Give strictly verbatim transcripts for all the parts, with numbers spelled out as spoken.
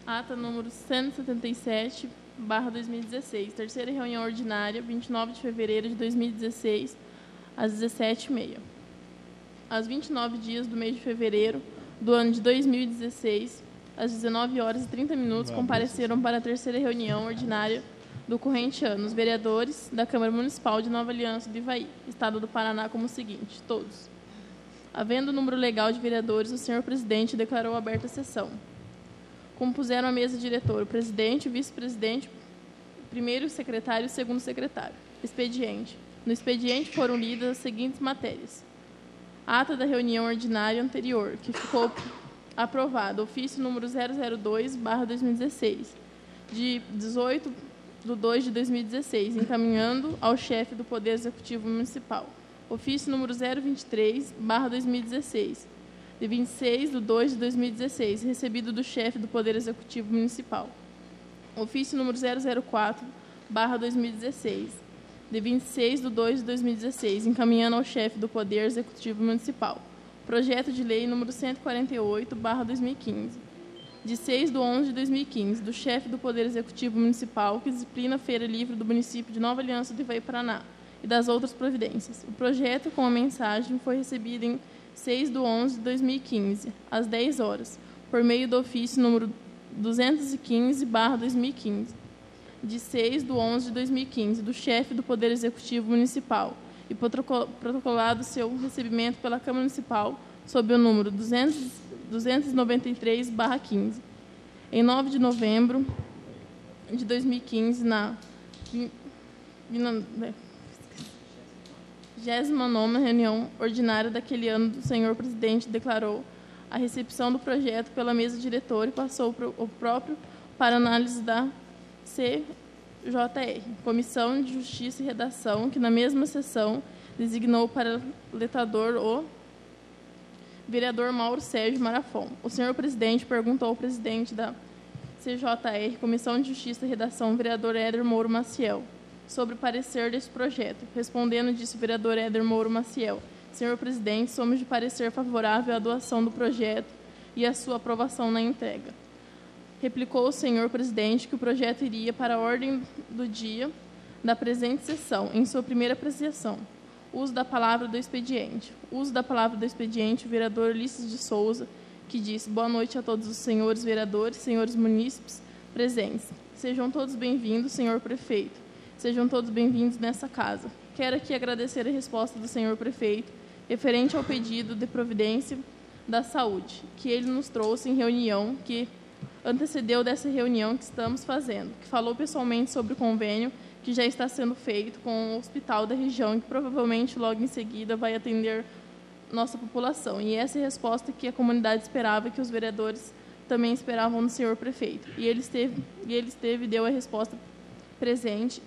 Ata número cento e setenta e sete, barra dois mil e dezesseis. Terceira reunião ordinária, vinte e nove de fevereiro de dois mil e dezesseis, às dezessete e meia. Às vinte e nove dias do mês de fevereiro do ano de dois mil e dezesseis, às dezenove horas e trinta minutos, compareceram para a terceira reunião ordinária do corrente ano os vereadores da Câmara Municipal de Nova Aliança do Ivaí, Estado do Paraná, como seguinte: todos. Havendo o número legal de vereadores, o senhor presidente declarou aberta a sessão. Compuseram a mesa diretora o presidente, o vice-presidente, o primeiro secretário e o segundo secretário. Expediente. No expediente foram lidas as seguintes matérias: ata da reunião ordinária anterior, que ficou aprovado, ofício número zero zero dois, barra dois mil e dezesseis, de dezoito de dois de dois mil e dezesseis, encaminhando ao chefe do Poder Executivo Municipal. Ofício número zero vinte e três, barra dois mil e dezesseis, de vinte e seis de dois de dois mil e dezesseis, recebido do chefe do Poder Executivo Municipal. Ofício número zero zero quatro, barra dois mil e dezesseis, de vinte e seis de dois de dois mil e dezesseis, encaminhando ao chefe do Poder Executivo Municipal. Projeto de lei número cento e quarenta e oito, barra dois mil e quinze, de seis de onze de dois mil e quinze, do chefe do Poder Executivo Municipal, que disciplina a Feira Livre do município de Nova Aliança do Ivaí, Paraná, e das outras providências. O projeto, com a mensagem, foi recebido em seis de onze de dois mil e quinze, às dez horas, por meio do ofício número duzentos e quinze, barra dois mil e quinze, de seis de onze de dois mil e quinze, do chefe do Poder Executivo Municipal, e protocolado seu recebimento pela Câmara Municipal sob o número duzentos e noventa e três, barra quinze. Em nove de novembro de dois mil e quinze, na vigésima nona reunião ordinária daquele ano, o senhor presidente declarou a recepção do projeto pela mesa diretora e passou o próprio para análise da C J R, Comissão de Justiça e Redação, que na mesma sessão designou para letrador o vereador Mauro Sérgio Marafon. O senhor presidente perguntou ao presidente da C J R, Comissão de Justiça e Redação, vereador Éder Mouro Maciel, sobre o parecer deste projeto. Respondendo, disse o vereador Éder Mouro Maciel: senhor presidente, somos de parecer favorável à doação do projeto e à sua aprovação na entrega. Replicou o senhor presidente que o projeto iria para a ordem do dia da presente sessão, em sua primeira apreciação. Uso da palavra do expediente. Uso da palavra do expediente, o vereador Ulisses de Souza, que disse: boa noite a todos os senhores vereadores, senhores munícipes presentes. Sejam todos bem-vindos, senhor prefeito. Sejam todos bem-vindos nessa casa. Quero aqui agradecer a resposta do senhor prefeito referente ao pedido de providência da saúde, que ele nos trouxe em reunião, que antecedeu dessa reunião que estamos fazendo, que falou pessoalmente sobre o convênio que já está sendo feito com o hospital da região e que provavelmente logo em seguida vai atender nossa população. E essa é a resposta que a comunidade esperava, que os vereadores também esperavam do senhor prefeito. E ele esteve, e ele esteve e deu a resposta presente.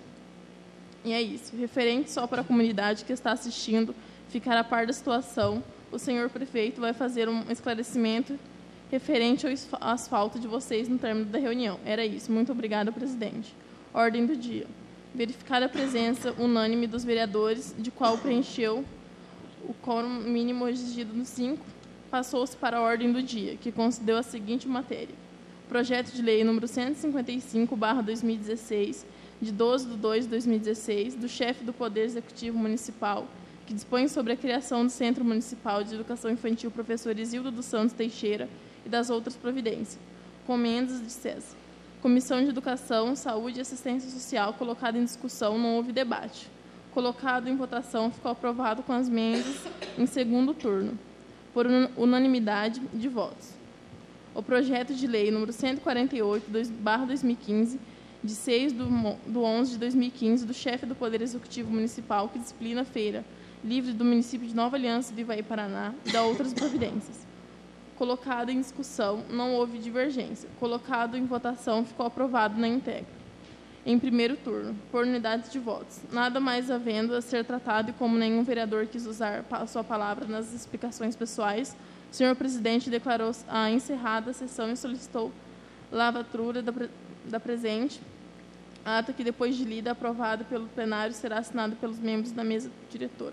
E é isso. Referente só para a comunidade que está assistindo ficar a par da situação, o senhor prefeito vai fazer um esclarecimento referente ao asfalto de vocês no término da reunião. Era isso. Muito obrigada, presidente. Ordem do dia. Verificada a presença unânime dos vereadores, de qual preencheu o quórum mínimo exigido no cinco, passou-se para a ordem do dia, que concedeu a seguinte matéria: projeto de lei número cento e cinquenta e cinco, barra dois mil e dezesseis, de doze de dois de dois mil e dezesseis, do chefe do Poder Executivo Municipal, que dispõe sobre a criação do Centro Municipal de Educação Infantil Professor Isildo dos Santos Teixeira e das outras providências. Comendas de César. Comissão de Educação, Saúde e Assistência Social, colocado em discussão, não houve debate. Colocado em votação, ficou aprovado com as emendas em segundo turno, por unanimidade de votos. O projeto de lei número cento e quarenta e oito, barra dois mil e quinze, de seis de onze de dois mil e quinze, do chefe do Poder Executivo Municipal, que disciplina a Feira Livre do município de Nova Aliança do Ivaí, Paraná, e da outras providências. Colocado em discussão, não houve divergência. Colocado em votação, ficou aprovado na íntegra, em primeiro turno, por unidades de votos. Nada mais havendo a ser tratado, e como nenhum vereador quis usar a sua palavra nas explicações pessoais, o senhor presidente declarou a encerrada a sessão e solicitou lavatura da, da presente ata, que depois de lida, aprovada pelo plenário, será assinada pelos membros da mesa diretora.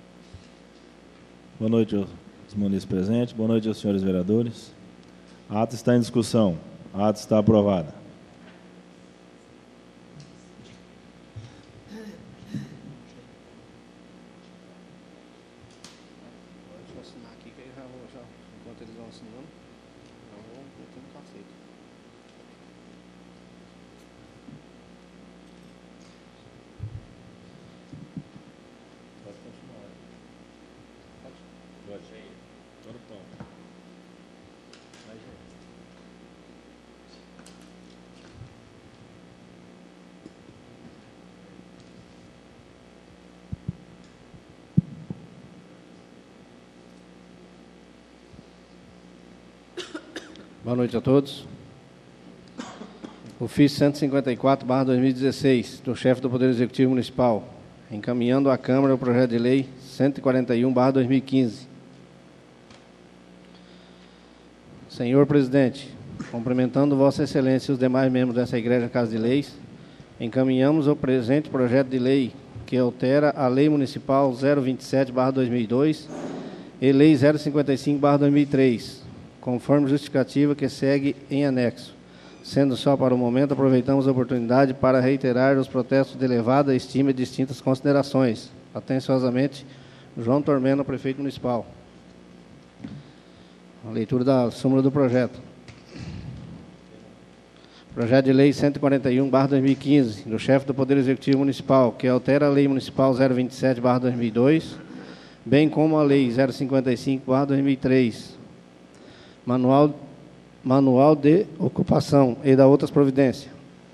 Boa noite aos munícipes presentes. Boa noite aos senhores vereadores. A ata está em discussão. A ata está aprovada. Deixa eu assinar aqui, que aí já vou, já, enquanto eles vão assinando, já vou metendo o cacete. Pode continuar. Pode. Pode. Agora toma. Boa noite a todos. Ofício cento e cinquenta e quatro barra dois mil e dezesseis, do chefe do Poder Executivo Municipal, encaminhando à Câmara o projeto de lei cento e quarenta e um barra dois mil e quinze. Senhor Presidente, cumprimentando Vossa Excelência e os demais membros dessa Igreja Casa de Leis, encaminhamos o presente projeto de lei que altera a Lei Municipal zero vinte e sete barra dois mil e dois e Lei zero cinquenta e cinco barra dois mil e três, conforme justificativa que segue em anexo. Sendo só para o momento, aproveitamos a oportunidade para reiterar os protestos de elevada estima e distintas considerações. Atenciosamente, João Tormena, prefeito municipal. A leitura da súmula do projeto. Projeto de lei cento e quarenta e um barra dois mil e quinze, do chefe do Poder Executivo Municipal, que altera a Lei Municipal zero vinte e sete barra dois mil e dois, bem como a Lei zero cinquenta e cinco barra dois mil e três, Manual, Manual de Ocupação e da outras providências.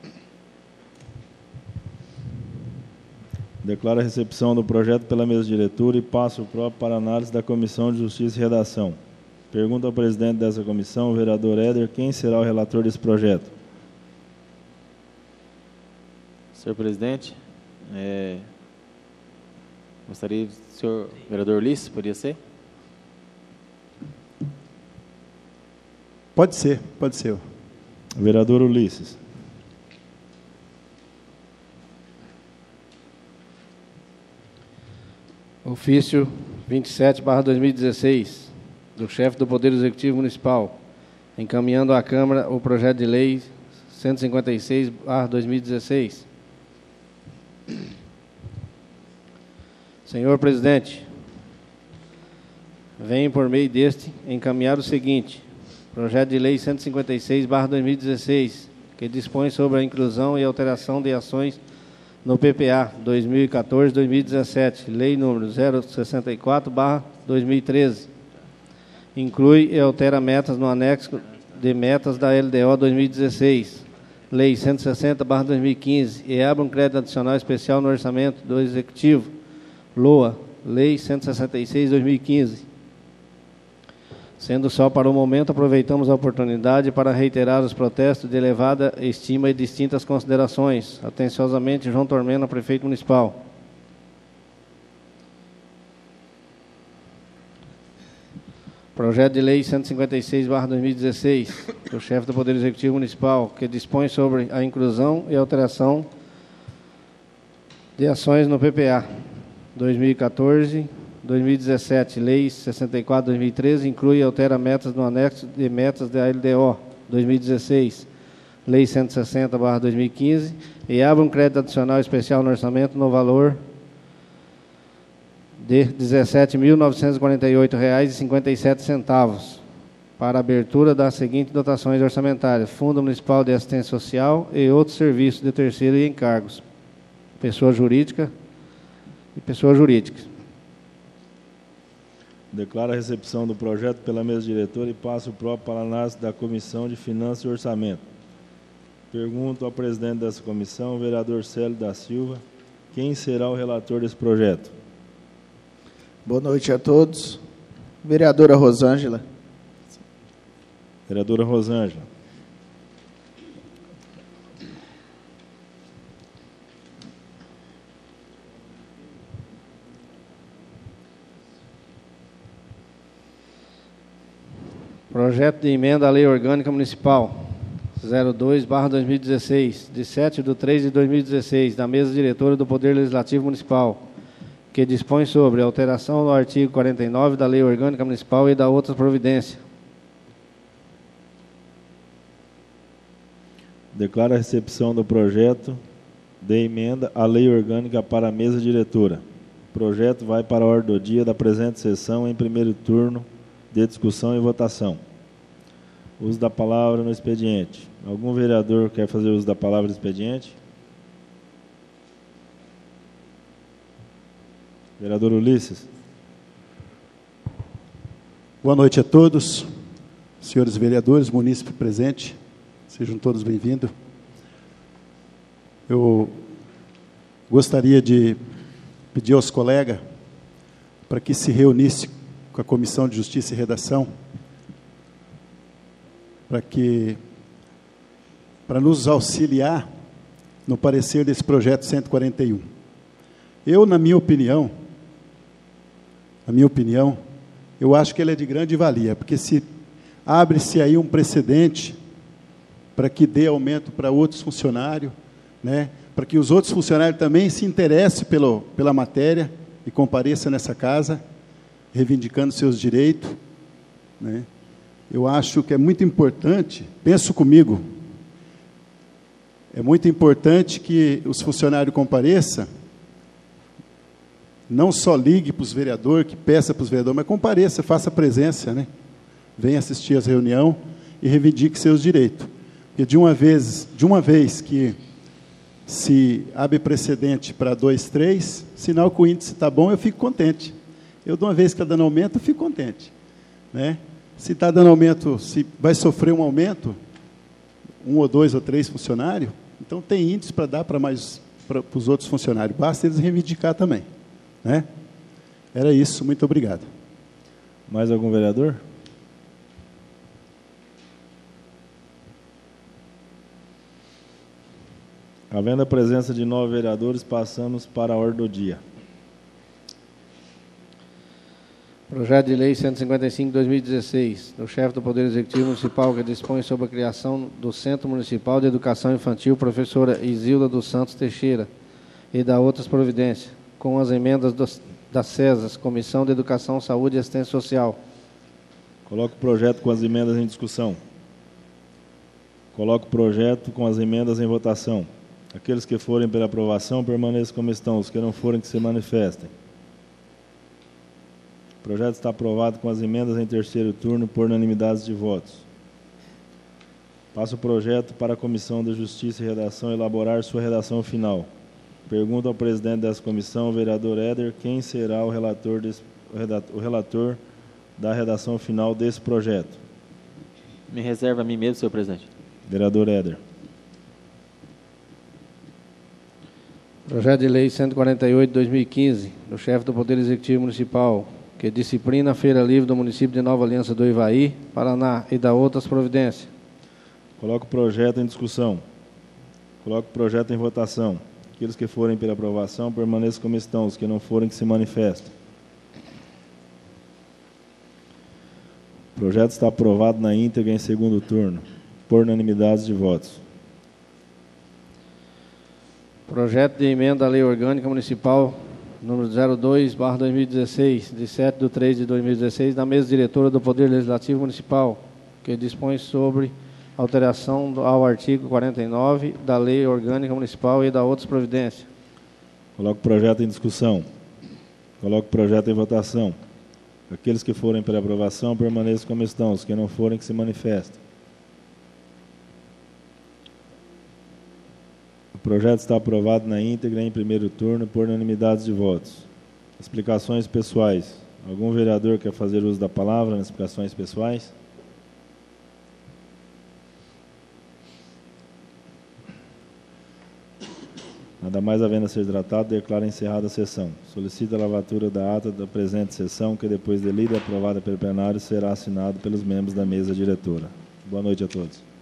Declaro a recepção do projeto pela mesa diretora e passo o próprio para análise da Comissão de Justiça e Redação. Pergunto ao presidente dessa comissão, o vereador Éder, quem será o relator desse projeto? Senhor presidente, é, gostaria, senhor vereador Ulisses, poderia ser? Pode ser, pode ser. Vereador Ulisses. Ofício vinte e sete barra dois mil e dezesseis, do chefe do Poder Executivo Municipal, encaminhando à Câmara o projeto de lei cento e cinquenta e seis barra dois mil e dezesseis. Senhor presidente, venho por meio deste encaminhar o seguinte: projeto de lei cento e cinquenta e seis barra dois mil e dezesseis, que dispõe sobre a inclusão e alteração de ações no P P A dois mil e quatorze a dois mil e dezessete, lei número zero sessenta e quatro barra dois mil e treze. Inclui e altera metas no anexo de metas da L D O dois mil e dezesseis, lei cento e sessenta barra dois mil e quinze, e abre um crédito adicional especial no orçamento do Executivo, L O A, lei cento e sessenta e seis barra dois mil e quinze. Sendo só para o momento, aproveitamos a oportunidade para reiterar os protestos de elevada estima e distintas considerações. Atenciosamente, João Tormena, prefeito municipal. Projeto de lei cento e cinquenta e seis barra dois mil e dezesseis, do chefe do Poder Executivo Municipal, que dispõe sobre a inclusão e alteração de ações no P P A dois mil e quatorze a dois mil e dezessete, lei sessenta e quatro barra dois mil e treze, inclui e altera metas no anexo de metas da L D O dois mil e dezesseis, lei cento e sessenta barra dois mil e quinze, e abre um crédito adicional especial no orçamento no valor de dezessete mil novecentos e quarenta e oito reais e cinquenta e sete centavos para a abertura das seguintes dotações orçamentárias: Fundo Municipal de Assistência Social e outros serviços de terceiro e encargos, pessoa jurídica e pessoa jurídica. Declaro a recepção do projeto pela mesa diretora e passo o próprio para a análise da Comissão de Finanças e Orçamento. Pergunto ao presidente dessa comissão, o vereador Célio da Silva, quem será o relator desse projeto? Boa noite a todos. Vereadora Rosângela. Vereadora Rosângela. Projeto de emenda à Lei Orgânica Municipal zero dois barra dois mil e dezesseis, de sete de três de dois mil e dezesseis, da Mesa Diretora do Poder Legislativo Municipal, que dispõe sobre a alteração do artigo quarenta e nove da Lei Orgânica Municipal e da outras providências. Declaro a recepção do projeto de emenda à lei orgânica para a mesa diretora. O projeto vai para a ordem do dia da presente sessão em primeiro turno de discussão e votação. Uso da palavra no expediente. Algum vereador quer fazer uso da palavra no expediente? Vereador Ulisses. Boa noite a todos, senhores vereadores, munícipe presente, sejam todos bem-vindos. Eu gostaria de pedir aos colegas para que se reunisse com a Comissão de Justiça e Redação, para que, para nos auxiliar no parecer desse projeto cento e quarenta e um. Eu, na minha opinião, na minha opinião, eu acho que ele é de grande valia, porque se abre-se aí um precedente para que dê aumento para outros funcionários, né, para que os outros funcionários também se interessem pelo, pela matéria e compareçam nessa casa, reivindicando seus direitos, né. Eu acho que é muito importante, penso comigo, é muito importante que os funcionários compareçam, não só ligue para os vereadores, que peça para os vereadores, mas compareça, faça presença, né? Venha assistir às reuniões e reivindique seus direitos. Porque de uma vez, de uma vez que se abre precedente para dois, três, sinal que o índice está bom, eu fico contente. Eu, de uma vez que está dando aumento, eu fico contente, né? Se está dando aumento, se vai sofrer um aumento, um ou dois ou três funcionários, então tem índice para dar para mais para, para os outros funcionários. Basta eles reivindicar também, né? Era isso, muito obrigado. Mais algum vereador? Havendo a presença de nove vereadores, passamos para a ordem do dia. Projeto de Lei cento e cinquenta e cinco de dois mil e dezesseis, do chefe do Poder Executivo Municipal, que dispõe sobre a criação do Centro Municipal de Educação Infantil, professora Isilda dos Santos Teixeira, e da outras providências, com as emendas dos, das CESAS, Comissão de Educação, Saúde e Assistência Social. Coloco o projeto com as emendas em discussão. Coloco o projeto com as emendas em votação. Aqueles que forem pela aprovação, permaneçam como estão. Os que não forem, que se manifestem. O projeto está aprovado com as emendas em terceiro turno por unanimidade de votos. Passo o projeto para a Comissão de Justiça e Redação elaborar sua redação final. Pergunto ao presidente dessa comissão, o vereador Éder, quem será o relator, desse, o relator da redação final desse projeto. Me reserva a mim mesmo, senhor presidente. Vereador Éder. Projeto de Lei cento e quarenta e oito de dois mil e quinze, do chefe do Poder Executivo Municipal, que disciplina a Feira Livre do município de Nova Aliança do Ivaí, Paraná, e da outras providências. Coloco o projeto em discussão. Coloco o projeto em votação. Aqueles que forem pela aprovação, permaneçam como estão. Os que não forem, que se manifestem. O projeto está aprovado na íntegra em segundo turno, por unanimidade de votos. Projeto de emenda à Lei Orgânica Municipal, número zero dois barra dois mil e dezesseis, de sete de três de dois mil e dezesseis, da mesa diretora do Poder Legislativo Municipal, que dispõe sobre alteração ao artigo quarenta e nove da Lei Orgânica Municipal e da outras providências. Coloco o projeto em discussão. Coloco o projeto em votação. Aqueles que forem pela aprovação, permaneçam como estão. Os que não forem, que se manifestem. O projeto está aprovado na íntegra em primeiro turno por unanimidade de votos. Explicações pessoais. Algum vereador quer fazer uso da palavra nas explicações pessoais? Nada mais havendo a ser tratado, declaro encerrada a sessão. Solicito a lavatura da ata da presente sessão, que depois de lida e aprovada pelo plenário, será assinado pelos membros da mesa diretora. Boa noite a todos.